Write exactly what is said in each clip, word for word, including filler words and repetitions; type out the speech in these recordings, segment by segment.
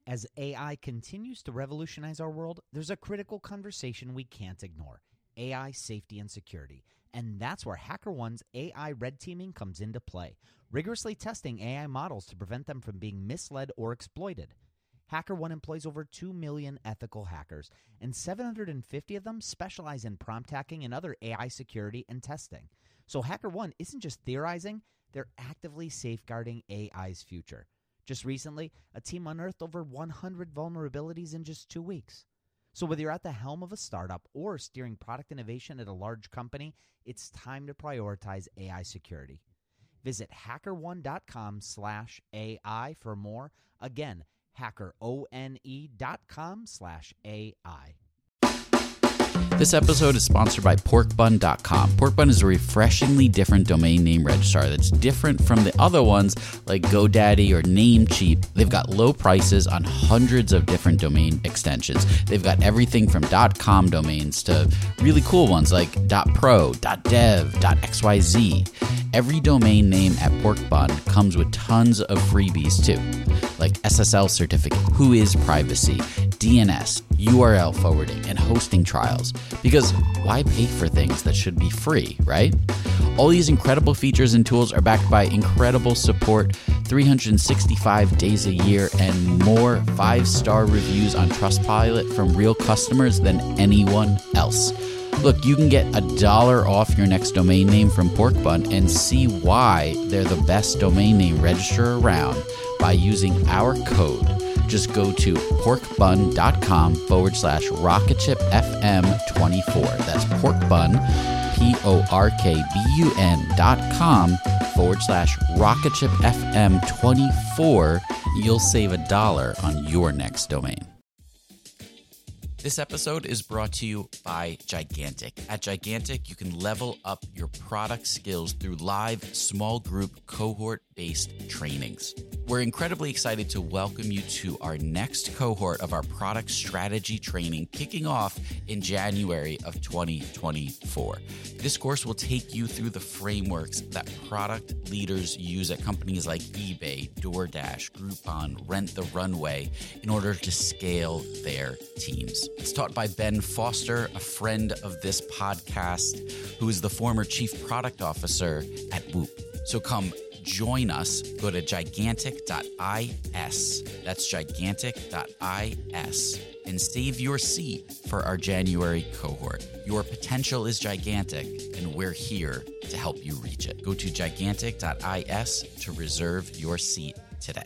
As A I continues to revolutionize our world, there's a critical conversation we can't ignore: A I safety and security. And that's where HackerOne's A I red teaming comes into play, rigorously testing A I models to prevent them from being misled or exploited. HackerOne employs over two million ethical hackers, and seven hundred fifty of them specialize in prompt hacking and other A I security and testing. So HackerOne isn't just theorizing, they're actively safeguarding A I's future. Just recently, a team unearthed over one hundred vulnerabilities in just two weeks. So whether you're at the helm of a startup or steering product innovation at a large company, it's time to prioritize A I security. Visit HackerOne.com slash AI for more. Again, HackerOne.com slash AI. This episode is sponsored by pork bun dot com. Porkbun is a refreshingly different domain name registrar that's different from the other ones like GoDaddy or Namecheap. They've got low prices on hundreds of different domain extensions. They've got everything from .com domains to really cool ones like .pro, .dev, .xyz. Every domain name at Porkbun comes with tons of freebies too, like S S L certificate, Whois privacy, D N S, U R L forwarding, and hosting trials. Because why pay for things that should be free, right? All these incredible features and tools are backed by incredible support, three hundred sixty-five days a year, and more five-star reviews on Trustpilot from real customers than anyone else. Look, you can get a dollar off your next domain name from Porkbun and see why they're the best domain name registrar around by using our code. Just go to porkbun.com forward slash rocketshipfm24. That's porkbun, P-O-R-K-B-U-N dot com forward slash rocketshipfm24. You'll save a dollar on your next domain. This episode is brought to you by Gigantic. At Gigantic, you can level up your product skills through live, small group, cohort-based trainings. We're incredibly excited to welcome you to our next cohort of our product strategy training, kicking off in January of twenty twenty-four. This course will take you through the frameworks that product leaders use at companies like eBay, DoorDash, Groupon, Rent the Runway in order to scale their teams. It's taught by Ben Foster, a friend of this podcast, who is the former chief product officer at Whoop. So come join us. Go to gigantic dot is. That's gigantic dot is and save your seat for our January cohort. Your potential is gigantic, and we're here to help you reach it. Go to gigantic dot is to reserve your seat today.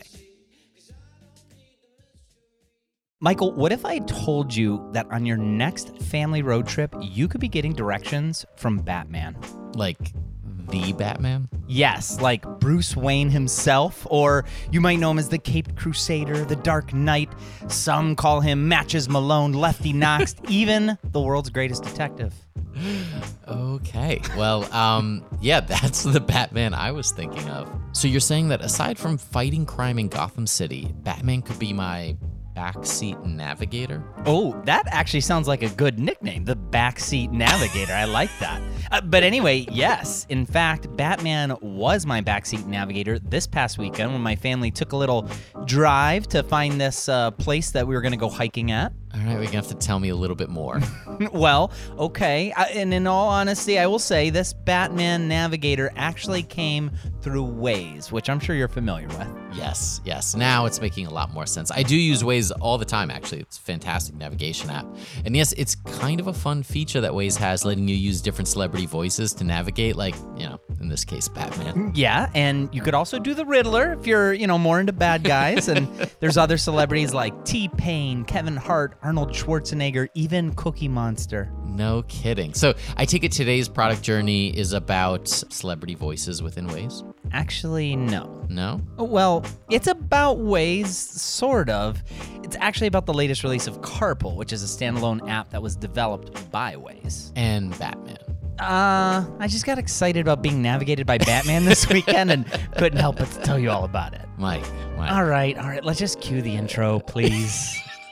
Michael, what if I told you that on your next family road trip, you could be getting directions from Batman? Like the Batman? Yes, like Bruce Wayne himself, or you might know him as the Caped Crusader, the Dark Knight. Some call him Matches Malone, Lefty Knox, even the world's greatest detective. Okay. Well, um, yeah, that's the Batman I was thinking of. So you're saying that aside from fighting crime in Gotham City, Batman could be my backseat navigator? Oh, that actually sounds like a good nickname, the backseat navigator. I like that. Uh, but anyway, yes. In fact, Batman was my backseat navigator this past weekend when my family took a little drive to find this uh, place that we were going to go hiking at. All right, we're going to have to tell me a little bit more. Well, okay. I, and in all honesty, I will say this Batman navigator actually came through Waze, which I'm sure you're familiar with. Yes, yes. Now it's making a lot more sense. I do use Waze all the time, actually. It's a fantastic navigation app. And yes, it's kind of a fun feature that Waze has, letting you use different celebrity voices to navigate, like, you know, in this case, Batman. Yeah, and you could also do the Riddler if you're, you know, more into bad guys. And there's other celebrities like T-Pain, Kevin Hart, Arnold Schwarzenegger, even Cookie Monster. No kidding. So I take it today's product journey is about celebrity voices within Waze? Actually, no. No? Well, it's about Waze, sort of. It's actually about the latest release of Carpool, which is a standalone app that was developed by Waze. And Batman. Uh, I just got excited about being navigated by Batman this weekend and couldn't help but to tell you all about it. Mike, Mike. All right, all right. Let's just cue the intro, please.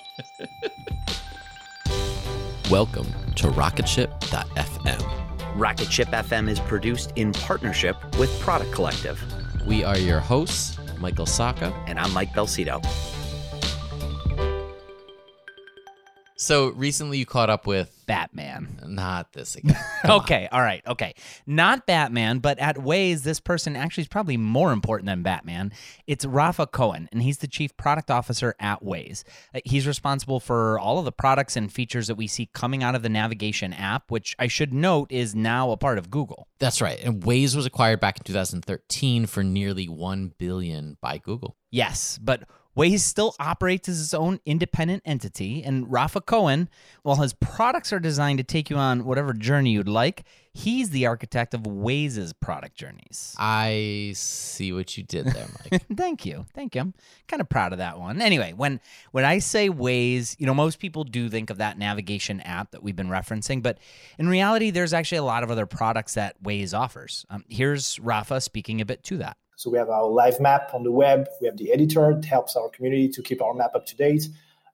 Welcome to rocketship dot f m. Rocketship F M is produced in partnership with Product Collective. We are your hosts, Michael Sacca. And I'm Mike Belsito. So recently you caught up with Batman. Not this again. Okay, all right, okay. Not Batman, but at Waze, this person actually is probably more important than Batman. It's Rafa Cohen, and he's the Chief Product Officer at Waze. Uh, He's responsible for all of the products and features that we see coming out of the navigation app, which I should note is now a part of Google. That's right. And Waze was acquired back in two thousand thirteen for nearly one billion dollars by Google. Yes, but Waze still operates as its own independent entity, and Rafa Cohen, while his products are designed to take you on whatever journey you'd like, he's the architect of Waze's product journeys. I see what you did there, Mike. Thank you. Thank you. I'm kind of proud of that one. Anyway, when when I say Waze, you know, most people do think of that navigation app that we've been referencing, but in reality, there's actually a lot of other products that Waze offers. Um, here's Rafa speaking a bit to that. So we have our live map on the web. We have the editor that helps our community to keep our map up to date.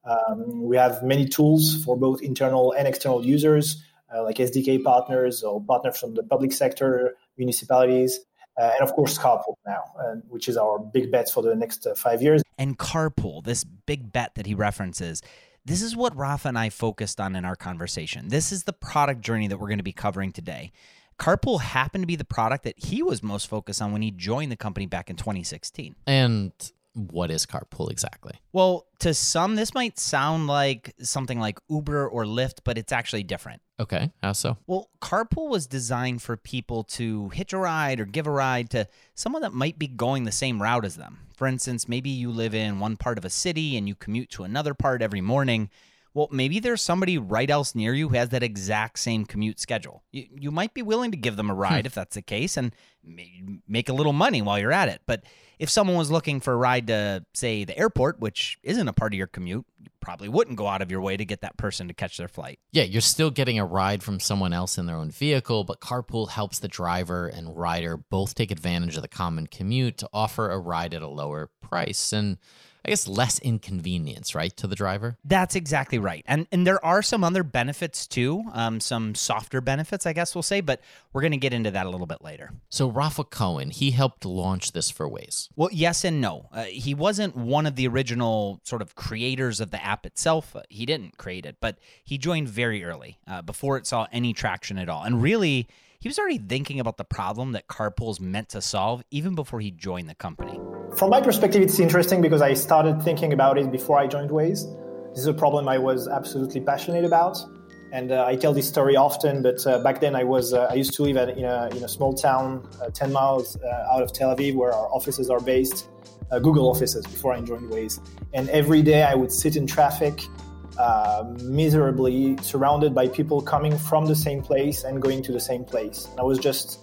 Um, we have many tools for both internal and external users, uh, like S D K partners or partners from the public sector, municipalities, uh, and of course Carpool now, uh, which is our big bet for the next uh, five years. And Carpool, this big bet that he references, this is what Rafa and I focused on in our conversation. This is the product journey that we're going to be covering today. Carpool happened to be the product that he was most focused on when he joined the company back in twenty sixteen. And what is Carpool exactly? Well, to some, this might sound like something like Uber or Lyft, but it's actually different. Okay, how so? Well, Carpool was designed for people to hitch a ride or give a ride to someone that might be going the same route as them. For instance, maybe you live in one part of a city and you commute to another part every morning. Well, maybe there's somebody right else near you who has that exact same commute schedule. You, you might be willing to give them a ride if that's the case and make a little money while you're at it. But if someone was looking for a ride to, say, the airport, which isn't a part of your commute, you probably wouldn't go out of your way to get that person to catch their flight. Yeah, you're still getting a ride from someone else in their own vehicle, but Carpool helps the driver and rider both take advantage of the common commute to offer a ride at a lower price and I guess less inconvenience, right, to the driver? That's exactly right. And and there are some other benefits too, um, some softer benefits, I guess we'll say, but we're going to get into that a little bit later. So Rafa Cohen, he helped launch this for Waze. Well, yes and no. Uh, he wasn't one of the original sort of creators of the app itself. Uh, he didn't create it, but he joined very early, uh, before it saw any traction at all. And really, he was already thinking about the problem that Carpool's meant to solve even before he joined the company. From my perspective, it's interesting because I started thinking about it before I joined Waze. This is a problem I was absolutely passionate about. And uh, I tell this story often, but uh, back then I was uh, I used to live at, in, a, in a small town, uh, ten miles uh, out of Tel Aviv, where our offices are based, uh, Google offices, before I joined Waze. And every day I would sit in traffic, uh, miserably, surrounded by people coming from the same place and going to the same place. And I was just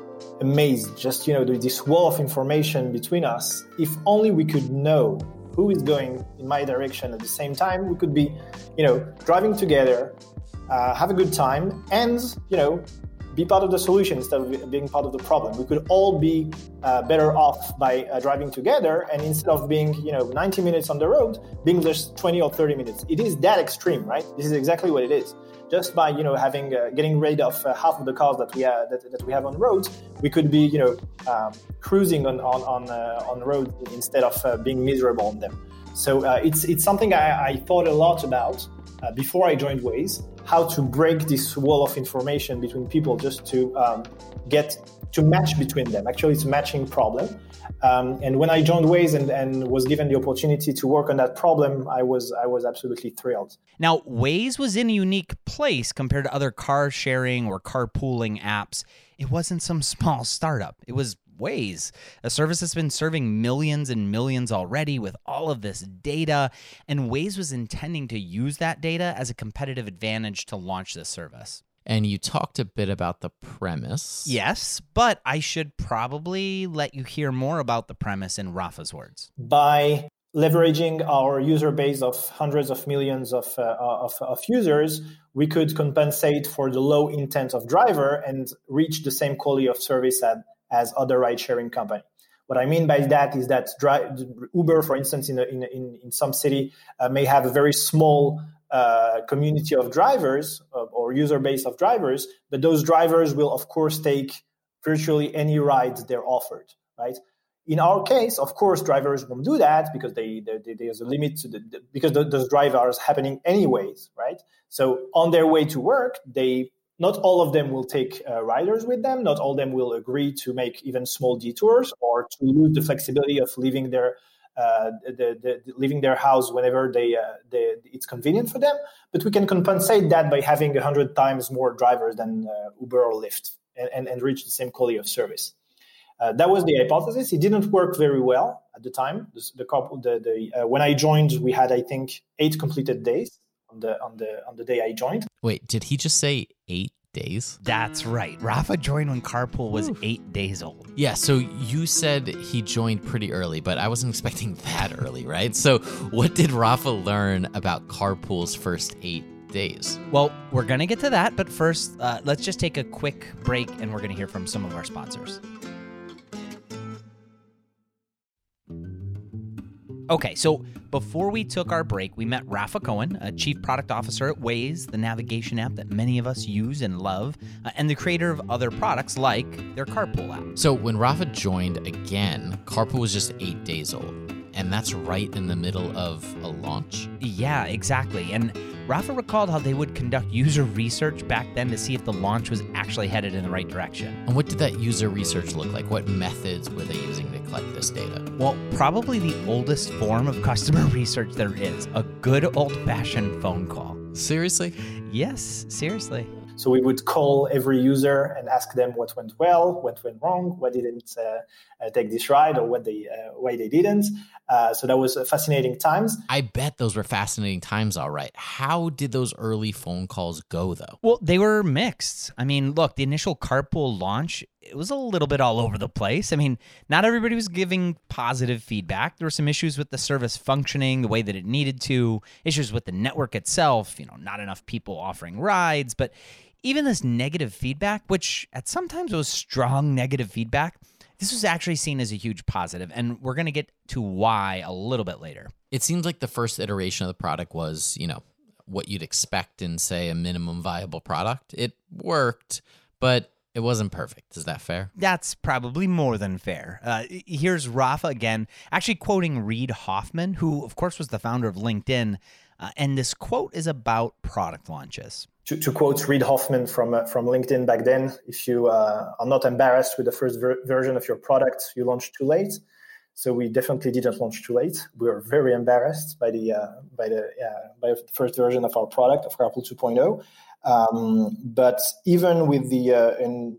amazed, just, you know, this wall of information between us. If only we could know who is going in my direction at the same time, we could be, you know, driving together, uh, have a good time, and, you know, be part of the solution instead of being part of the problem. We could all be uh, better off by uh, driving together, and instead of being, you know, ninety minutes on the road, being just twenty or thirty minutes. It is that extreme, right? This is exactly what it is. Just by, you know, having uh, getting rid of uh, half of the cars that we have that, that we have on roads, we could be, you know, um, cruising on on on, uh, on the road instead of uh, being miserable on them. So uh, it's it's something I, I thought a lot about uh, before I joined Waze. How to break this wall of information between people, just to um, get to match between them. Actually, it's a matching problem. Um, and when I joined Waze and, and was given the opportunity to work on that problem, I was I was absolutely thrilled. Now, Waze was in a unique place compared to other car sharing or carpooling apps. It wasn't some small startup. It was Waze, a service that's been serving millions and millions already with all of this data, and Waze was intending to use that data as a competitive advantage to launch this service. And you talked a bit about the premise. Yes, but I should probably let you hear more about the premise in Rafa's words. By leveraging our user base of hundreds of millions of, uh, of, of users, we could compensate for the low intent of driver and reach the same quality of service at as other ride-sharing company. What I mean by that is that dri- Uber, for instance, in, a, in, in, in some city, uh, may have a very small uh, community of drivers uh, or user base of drivers, but those drivers will, of course, take virtually any ride they're offered, right? In our case, of course, drivers won't do that because they, they, they there's a limit to the, the because the, those drivers happening anyways, right? So on their way to work, they not all of them will take uh, riders with them. Not all of them will agree to make even small detours or to lose the flexibility of leaving their uh, the, the, the leaving their house whenever they, uh, they it's convenient for them. But we can compensate that by having a hundred times more drivers than uh, Uber or Lyft and, and, and reach the same quality of service. Uh, that was the hypothesis. It didn't work very well at the time. The, the couple, the, the uh, when I joined, we had I think eight completed days on the on the on the day I joined. Wait, did he just say eight days? That's right. Rafa joined when Carpool was Ooh. eight days old. Yeah, so you said he joined pretty early, but I wasn't expecting that early, right? So what did Rafa learn about Carpool's first eight days? Well, we're going to get to that, but first, uh, let's just take a quick break and we're going to hear from some of our sponsors. Okay, so before we took our break, we met Rafa Cohen, a chief product officer at Waze, the navigation app that many of us use and love, uh, and the creator of other products like their Carpool app. So when Rafa joined again, Carpool was just eight days old, and that's right in the middle of a launch? Yeah, exactly. And Rafa recalled how they would conduct user research back then to see if the launch was actually headed in the right direction. And what did that user research look like? What methods were they using to collect this data? Well, probably the oldest form of customer research there is, a good old-fashioned phone call. Seriously? Yes, seriously. So we would call every user and ask them what went well, what went wrong, what didn't uh, uh, take this ride, or what they uh, why they didn't. Uh, so that was uh, fascinating times. I bet those were fascinating times, all right. How did those early phone calls go, though? Well, they were mixed. I mean, look, the initial Carpool launch, it was a little bit all over the place. I mean, not everybody was giving positive feedback. There were some issues with the service functioning the way that it needed to, issues with the network itself, you know, not enough people offering rides, but even this negative feedback, which at sometimes was strong negative feedback, this was actually seen as a huge positive, and we're going to get to why a little bit later. It seems like the first iteration of the product was, you know, what you'd expect in, say, a minimum viable product. It worked, but it wasn't perfect. Is that fair? That's probably more than fair. Uh, here's Rafa again, actually quoting Reid Hoffman, who, of course, was the founder of LinkedIn, uh, and this quote is about product launches. To, to quote Reid Hoffman from uh, from LinkedIn back then, if you uh, are not embarrassed with the first ver- version of your product, you launch too late. So we definitely didn't launch too late. We were very embarrassed by the uh, by the uh, by the first version of our product of Carpool two point oh. Um, but even with the uh, an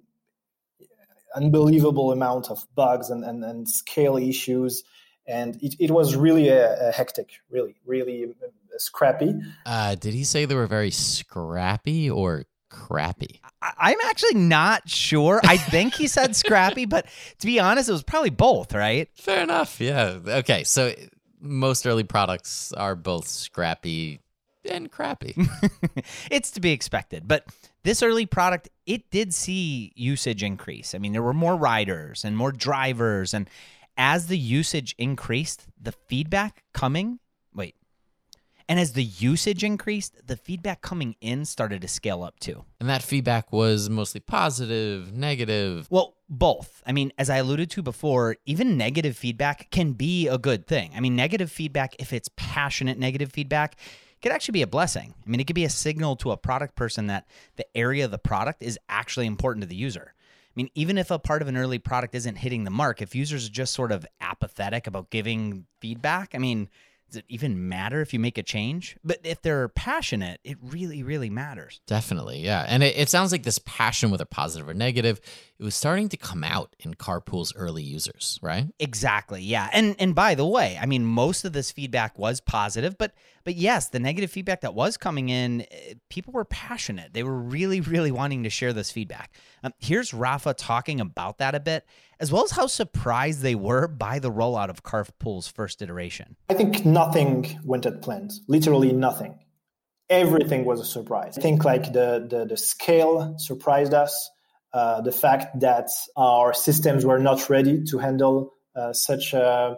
unbelievable amount of bugs and, and, and scale issues, and it, it was really a, a hectic, really, really scrappy. Uh, did he say they were very scrappy or crappy? I, I'm actually not sure. I think he said scrappy, but to be honest, it was probably both, right? Fair enough, yeah. Okay, so most early products are both scrappy and crappy. It's to be expected. But this early product, it did see usage increase. I mean, there were more riders and more drivers. And as the usage increased, the feedback coming, wait, and as the usage increased, the feedback coming in started to scale up too. And that feedback was mostly positive, negative? Well, both. I mean, as I alluded to before, even negative feedback can be a good thing. I mean, negative feedback, if it's passionate negative feedback, could actually be a blessing. I mean, it could be a signal to a product person that the area of the product is actually important to the user. I mean, even if a part of an early product isn't hitting the mark, if users are just sort of apathetic about giving feedback, I mean, does it even matter if you make a change? But if they're passionate, it really, really matters. Definitely, yeah. And it, it sounds like this passion, whether positive or negative, it was starting to come out in Carpool's early users, right? Exactly, yeah. And and by the way, I mean, most of this feedback was positive, but but yes, the negative feedback that was coming in, people were passionate. They were really, really wanting to share this feedback. Um, here's Rafa talking about that a bit, as well as how surprised they were by the rollout of Carpool's first iteration. I think nothing went as planned, literally nothing. Everything was a surprise. I think like the, the, the scale surprised us. Uh, the fact that our systems were not ready to handle uh, such a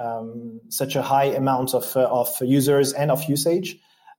um, such a high amount of uh, of users and of usage.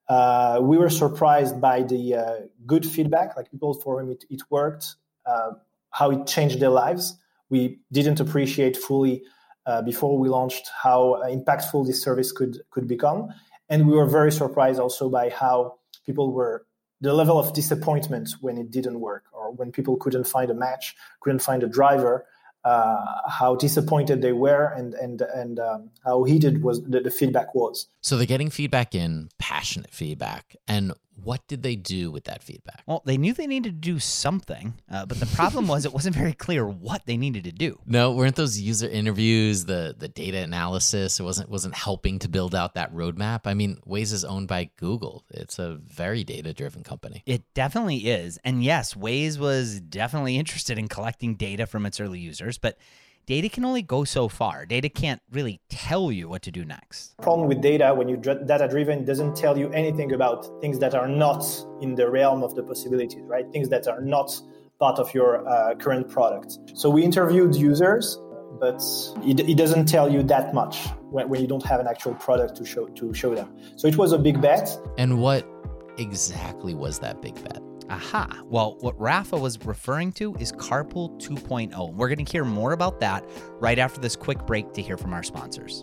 Uh, we were surprised by the uh, good feedback, like people for whom it, it worked, uh, how it changed their lives. We didn't appreciate fully uh, before we launched how impactful this service could could become. And we were very surprised also by how people were, the level of disappointment when it didn't work, or when people couldn't find a match, couldn't find a driver, uh, how disappointed they were, and and and um, how heated was the, the feedback was. So they're getting feedback in, passionate feedback. And what did they do with that feedback? Well, they knew they needed to do something, uh, but the problem was it wasn't very clear what they needed to do. No, weren't those user interviews, the the data analysis, it wasn't wasn't helping to build out that roadmap? I mean, Waze is owned by Google. It's a very data-driven company. It definitely is. And yes, Waze was definitely interested in collecting data from its early users, but data can only go so far. Data can't really tell you what to do next. The problem with data, when you're data-driven, doesn't tell you anything about things that are not in the realm of the possibilities, right? Things that are not part of your uh, current product. So we interviewed users, but it, it doesn't tell you that much when, when you don't have an actual product to show to show them. So it was a big bet. And what exactly was that big bet? Aha. Well, what Rafa was referring to is Carpool two point oh. We're going to hear more about that right after this quick break to hear from our sponsors.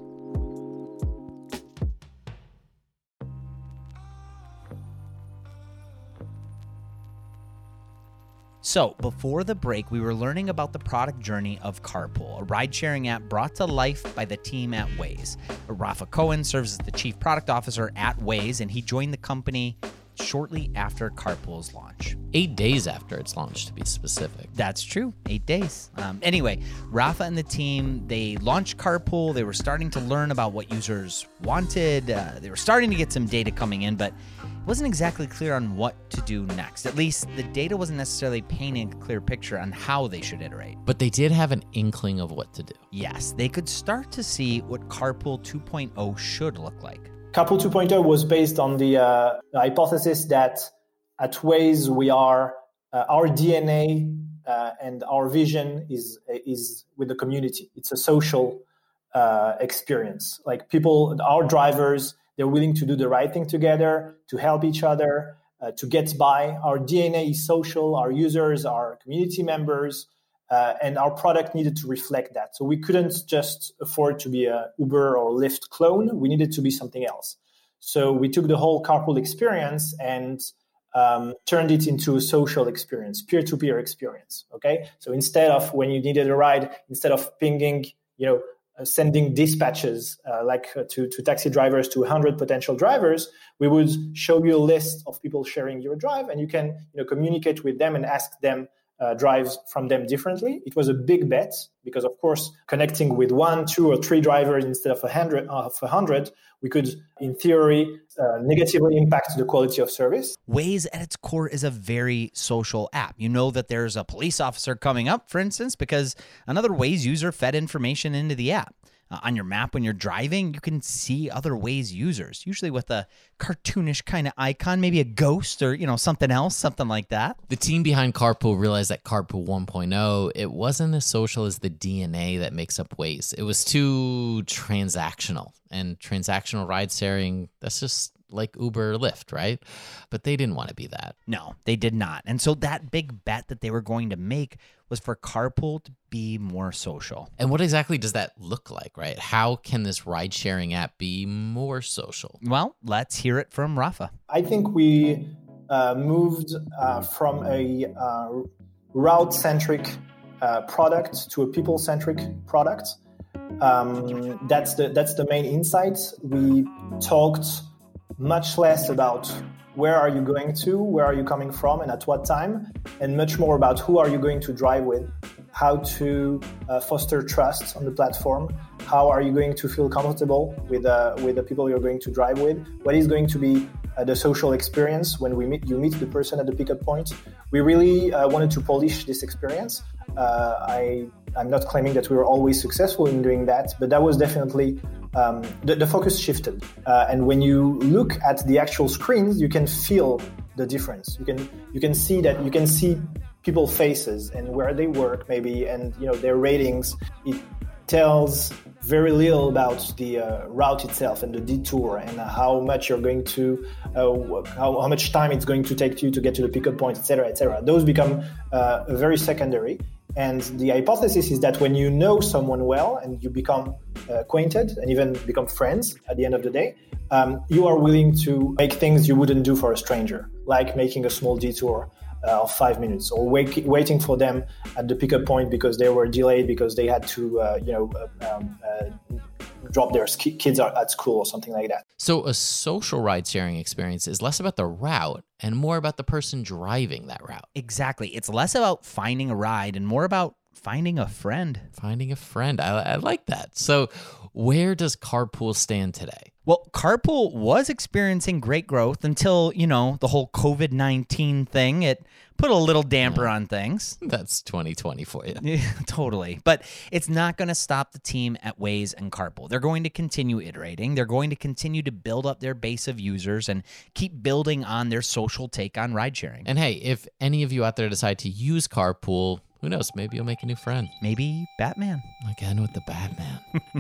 So, before the break, we were learning about the product journey of Carpool, a ride-sharing app brought to life by the team at Waze. Rafa Cohen serves as the Chief Product Officer at Waze, and he joined the company shortly after Carpool's launch. Eight days after its launch, to be specific. That's true. Eight days. Um, anyway, Rafa and the team, they launched Carpool. They were starting to learn about what users wanted. Uh, they were starting to get some data coming in, but it wasn't exactly clear on what to do next. At least the data wasn't necessarily painting a clear picture on how they should iterate. But they did have an inkling of what to do. Yes, they could start to see what Carpool two point oh should look like. Carpool two point oh was based on the uh, hypothesis that at Waze we are, uh, our D N A uh, and our vision is is with the community. It's a social uh, experience. Like people, our drivers, they're willing to do the right thing together, to help each other, uh, to get by. Our D N A is social. Our users are community members. Uh, and our product needed to reflect that. So we couldn't just afford to be a Uber or Lyft clone. We needed to be something else. So we took the whole Carpool experience and um, turned it into a social experience, peer-to-peer experience. Okay. So instead of when you needed a ride, instead of pinging, you know, uh, sending dispatches uh, like uh, to, to taxi drivers to one hundred potential drivers, we would show you a list of people sharing your drive, and you can, you know, communicate with them and ask them Uh, drives from them differently. It was a big bet because, of course, connecting with one, two, or three drivers instead of a hundred, of a hundred, we could, in theory, uh, negatively impact the quality of service. Waze, at its core, is a very social app. You know that there's a police officer coming up, for instance, because another Waze user fed information into the app. Uh, on your map, when you're driving, you can see other Waze users, usually with a cartoonish kind of icon, maybe a ghost or, you know, something else, something like that. The team behind Carpool realized that Carpool one point oh, it wasn't as social as the D N A that makes up Waze. It was too transactional, and transactional ride sharing, that's just like Uber or Lyft, right? But they didn't want to be that. No, they did not. And so that big bet that they were going to make was for Carpool to be more social. And what exactly does that look like, right? How can this ride-sharing app be more social? Well, let's hear it from Rafa. I think we uh, moved uh, from a uh, route-centric uh, product to a people-centric product. Um, that's the that's the main insight. We talked much less about where are you going to, where are you coming from, and at what time, and much more about who are you going to drive with, how to uh, foster trust on the platform, how are you going to feel comfortable with uh, with the people you're going to drive with, what is going to be uh, the social experience when we meet you meet the person at the pickup point. We really uh, wanted to polish this experience. Uh, I I'm not claiming that we were always successful in doing that, but that was definitely um, the, the focus shifted. Uh, and when you look at the actual screens, you can feel the difference. You can you can see that you can see people's faces and where they work, maybe, and you know their ratings. It tells very little about the uh, route itself and the detour and how much you're going to, uh, how, how much time it's going to take you to get to the pickup point, et cetera, et cetera. Those become uh, very secondary. And the hypothesis is that when you know someone well and you become acquainted and even become friends at the end of the day, um, you are willing to make things you wouldn't do for a stranger, like making a small detour uh, of five minutes or wait, waiting for them at the pickup point because they were delayed because they had to, uh, you know, um, uh, drop their kids at school or something like that. So a social ride-sharing experience is less about the route and more about the person driving that route. Exactly. It's less about finding a ride and more about finding a friend. Finding a friend. I, I like that. So where does Carpool stand today? Well, Carpool was experiencing great growth until, you know, the whole covid nineteen thing. It put a little damper yeah. on things. That's twenty twenty for you. Yeah, totally. But it's not going to stop the team at Waze and Carpool. They're going to continue iterating. They're going to continue to build up their base of users and keep building on their social take on ride sharing. And hey, if any of you out there decide to use Carpool, who knows? Maybe you'll make a new friend. Maybe Batman. Again with the Batman.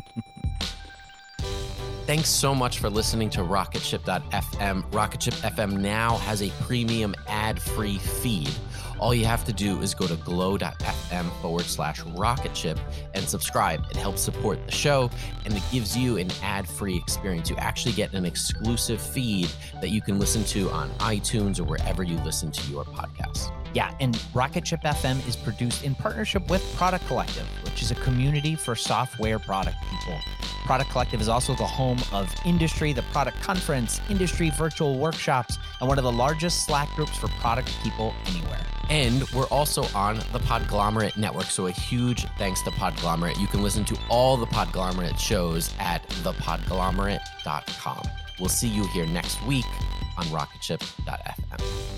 Thanks so much for listening to Rocketship dot f m. Rocketship F M now has a premium ad-free feed. All you have to do is go to glow.fm forward slash rocketship and subscribe. It helps support the show, and it gives you an ad-free experience. You actually get an exclusive feed that you can listen to on iTunes or wherever you listen to your podcasts. Yeah, and Rocketship F M is produced in partnership with Product Collective, which is a community for software product people. Product Collective is also the home of Industry, the product conference, industry virtual workshops, and one of the largest Slack groups for product people anywhere. And we're also on the Podglomerate Network, so a huge thanks to Podglomerate. You can listen to all the Podglomerate shows at the podglomerate dot com. We'll see you here next week on Rocketship dot f m.